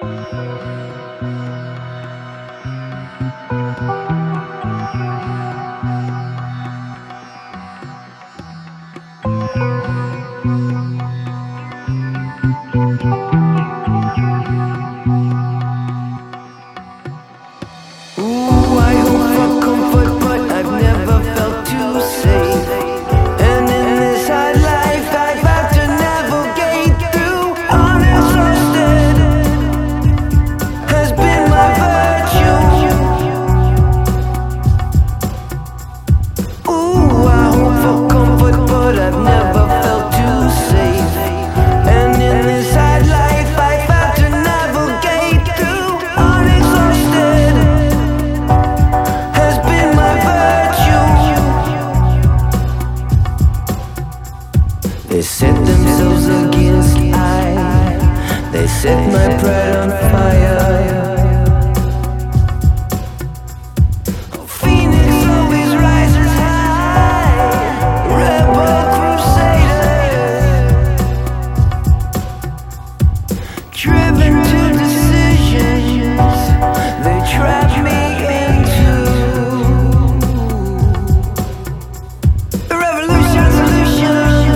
They set themselves against I. They set my pride on fire. Phoenix always rises high. Rebel crusader, driven to decisions they trap me into. The revolution solution.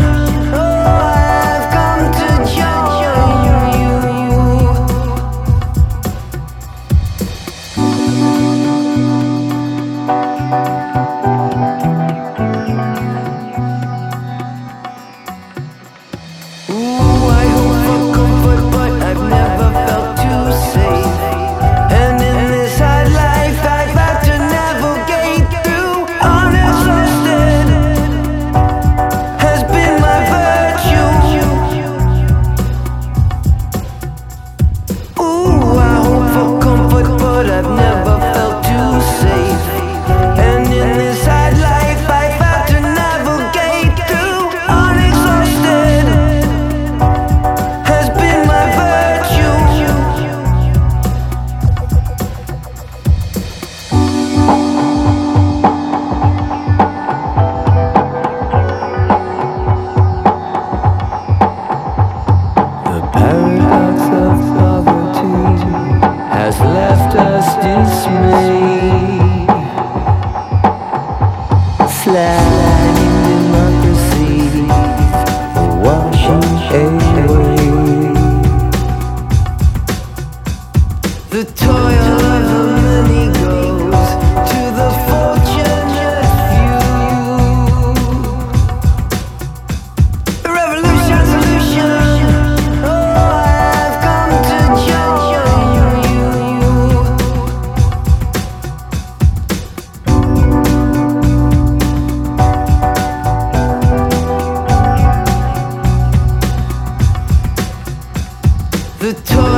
Has left us dismayed, sliding democracy, washing away the toil of the many goes to the fortunate few. The revolution solution. Oh, I've come to join you. The toy